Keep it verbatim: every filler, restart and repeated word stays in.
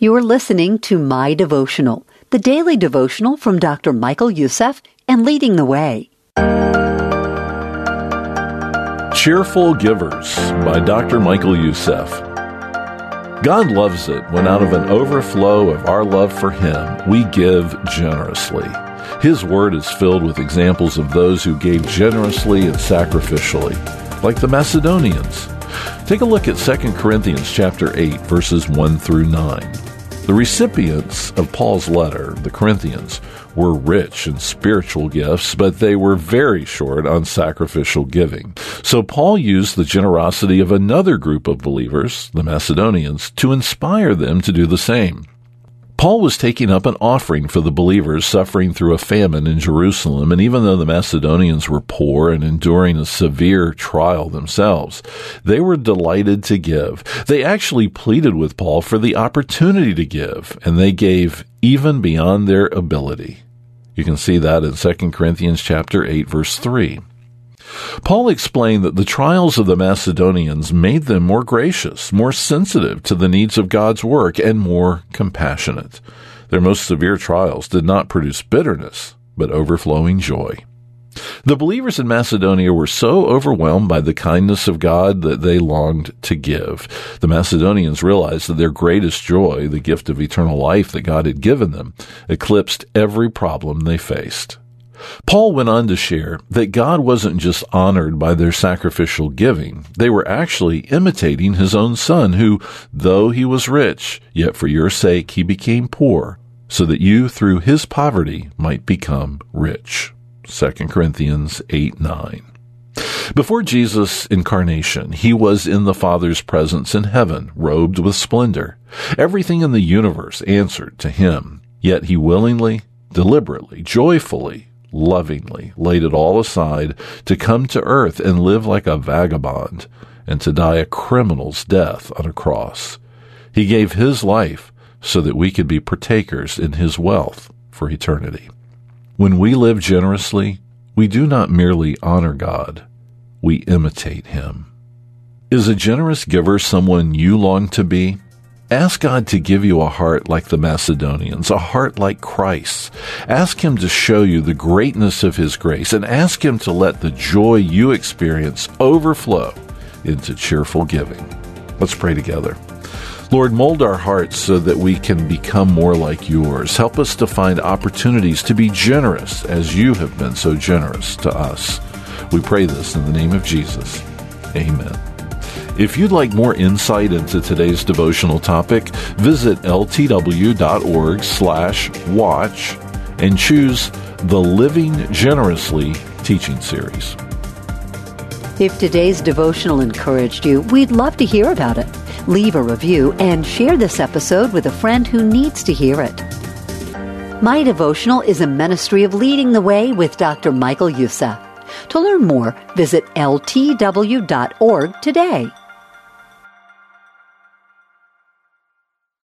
You are listening to My Devotional, the daily devotional from Doctor Michael Youssef and Leading the Way. Cheerful Givers by Doctor Michael Youssef. God loves it when out of an overflow of our love for Him, we give generously. His Word is filled with examples of those who gave generously and sacrificially, like the Macedonians. Take a look at Second Corinthians chapter eight, verses one through nine. The recipients of Paul's letter, the Corinthians, were rich in spiritual gifts, but they were very short on sacrificial giving. So Paul used the generosity of another group of believers, the Macedonians, to inspire them to do the same. Paul was taking up an offering for the believers suffering through a famine in Jerusalem, and even though the Macedonians were poor and enduring a severe trial themselves, they were delighted to give. They actually pleaded with Paul for the opportunity to give, and they gave even beyond their ability. You can see that in Second Corinthians chapter eight, verse three. Paul explained that the trials of the Macedonians made them more gracious, more sensitive to the needs of God's work, and more compassionate. Their most severe trials did not produce bitterness, but overflowing joy. The believers in Macedonia were so overwhelmed by the kindness of God that they longed to give. The Macedonians realized that their greatest joy, the gift of eternal life that God had given them, eclipsed every problem they faced. Paul went on to share that God wasn't just honored by their sacrificial giving. They were actually imitating His own Son, who, though He was rich, yet for your sake He became poor, so that you through His poverty might become rich. Second Corinthians eight nine. Before Jesus' incarnation, He was in the Father's presence in heaven, robed with splendor. Everything in the universe answered to Him, yet He willingly, deliberately, joyfully, lovingly laid it all aside to come to earth and live like a vagabond and to die a criminal's death on a cross. He gave His life so that we could be partakers in His wealth for eternity. When we live generously, we do not merely honor God, we imitate Him. Is a generous giver someone you long to be? Ask God to give you a heart like the Macedonians, a heart like Christ's. Ask Him to show you the greatness of His grace, and ask Him to let the joy you experience overflow into cheerful giving. Let's pray together. Lord, mold our hearts so that we can become more like Yours. Help us to find opportunities to be generous as You have been so generous to us. We pray this in the name of Jesus. Amen. If you'd like more insight into today's devotional topic, visit ltw.org slash watch and choose the Living Generously teaching series. If today's devotional encouraged you, we'd love to hear about it. Leave a review and share this episode with a friend who needs to hear it. My Devotional is a ministry of Leading the Way with Doctor Michael Youssef. To learn more, visit L T W dot org today.